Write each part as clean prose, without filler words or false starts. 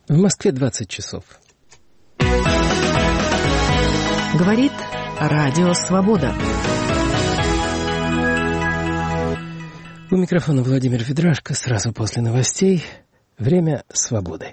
В Москве 20 часов. Говорит Радио Свобода. У микрофона Владимир Ведрашко. Сразу после новостей. Время свободы.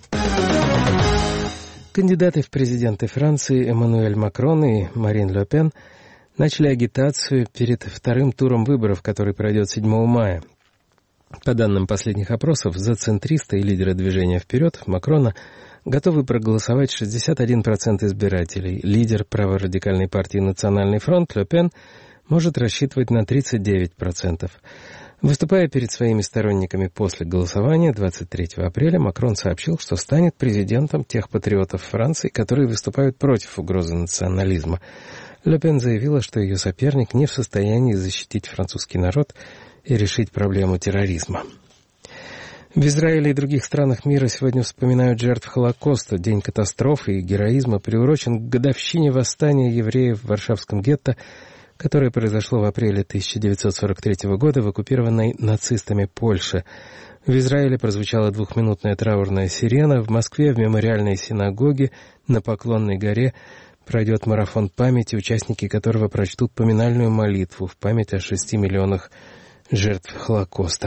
Кандидаты в президенты Франции Эммануэль Макрон и Марин Ле Пен начали агитацию перед вторым туром выборов, который пройдет 7 мая. По данным последних опросов, за центриста и лидера движения «Вперед» Макрона готовы проголосовать 61% избирателей. Лидер праворадикальной партии «Национальный фронт» Ле Пен может рассчитывать на 39%. Выступая перед своими сторонниками после голосования 23 апреля, Макрон сообщил, что станет президентом тех патриотов Франции, которые выступают против угрозы национализма. Ле Пен заявила, что ее соперник не в состоянии защитить французский народ и решить проблему терроризма. В Израиле и других странах мира сегодня вспоминают жертв Холокоста. День катастрофы и героизма приурочен к годовщине восстания евреев в Варшавском гетто, которое произошло в апреле 1943 года в оккупированной нацистами Польше. В Израиле прозвучала 2-минутная траурная сирена. В Москве в мемориальной синагоге на Поклонной горе пройдет марафон памяти, участники которого прочтут поминальную молитву в память о 6 миллионах жертв Холокоста.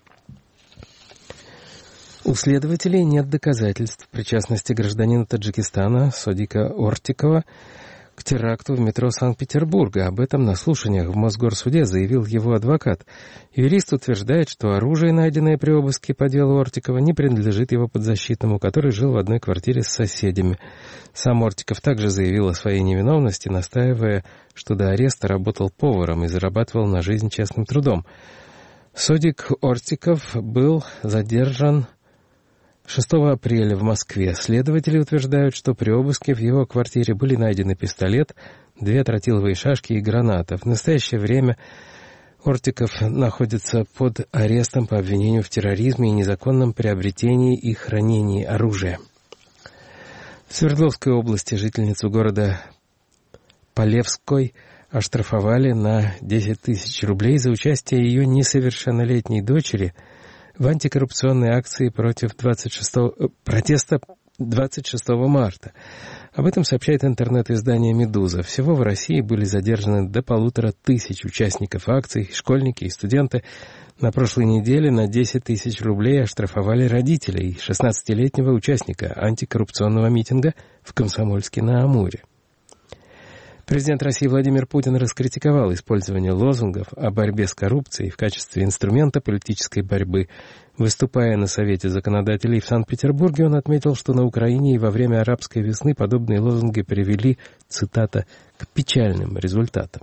У следователей нет доказательств причастности гражданина Таджикистана Содика Ортикова к теракту в метро Санкт-Петербурга. Об этом на слушаниях в Мосгорсуде заявил его адвокат. Юрист утверждает, что оружие, найденное при обыске по делу Ортикова, не принадлежит его подзащитному, который жил в одной квартире с соседями. Сам Ортиков также заявил о своей невиновности, настаивая, что до ареста работал поваром и зарабатывал на жизнь честным трудом. Содик Ортиков был задержан 6 апреля в Москве. Следователи утверждают, что при обыске в его квартире были найдены пистолет, 2 тротиловые шашки и граната. В настоящее время Ортиков находится под арестом по обвинению в терроризме и незаконном приобретении и хранении оружия. В Свердловской области жительницу города Полевской оштрафовали на 10 тысяч рублей за участие ее несовершеннолетней дочери в антикоррупционной акции против протеста 26 марта. Об этом сообщает интернет-издание «Медуза». Всего в России были задержаны до 1500 участников акций, школьники и студенты. На прошлой неделе на 10 тысяч рублей оштрафовали родителей 16-летнего участника антикоррупционного митинга в Комсомольске-на-Амуре. Президент России Владимир Путин раскритиковал использование лозунгов о борьбе с коррупцией в качестве инструмента политической борьбы. Выступая на Совете законодателей в Санкт-Петербурге, он отметил, что на Украине и во время арабской весны подобные лозунги привели, цитата, к печальным результатам.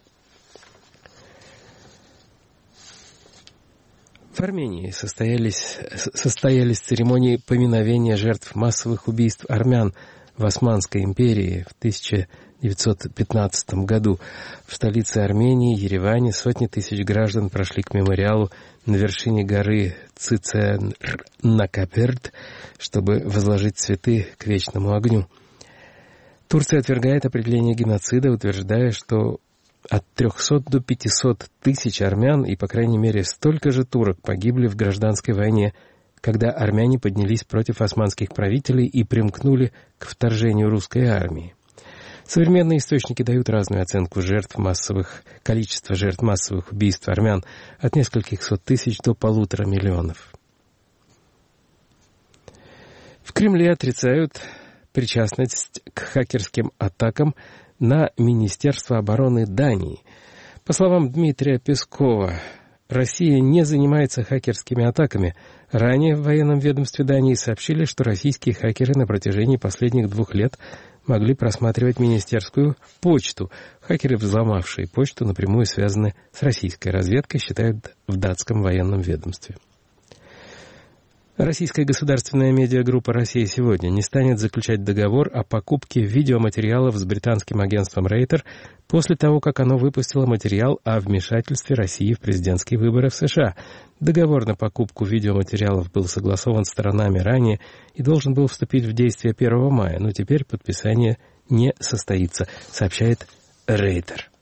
В Армении состоялись церемонии поминовения жертв массовых убийств армян в Османской империи в 1915 году. В столице Армении, Ереване, сотни тысяч граждан прошли к мемориалу на вершине горы Цицен-Накаперт, чтобы возложить цветы к вечному огню. Турция отвергает определение геноцида, утверждая, что от 300 до 500 тысяч армян и, по крайней мере, столько же турок погибли в гражданской войне, когда армяне поднялись против османских правителей и примкнули к вторжению русской армии. Современные источники дают разную оценку количества жертв массовых убийств армян от нескольких сот тысяч до 1,5 миллиона. В Кремле отрицают причастность к хакерским атакам на Министерство обороны Дании. По словам Дмитрия Пескова, Россия не занимается хакерскими атаками. Ранее в военном ведомстве Дании сообщили, что российские хакеры на протяжении последних 2 лет могли просматривать министерскую почту. Хакеры, взломавшие почту, напрямую связаны с российской разведкой, считают в датском военном ведомстве. Российская государственная медиагруппа «Россия сегодня» не станет заключать договор о покупке видеоматериалов с британским агентством Рейтер после того, как оно выпустило материал о вмешательстве России в президентские выборы в США. Договор на покупку видеоматериалов был согласован сторонами ранее и должен был вступить в действие 1 мая, но теперь подписание не состоится, сообщает Рейтер.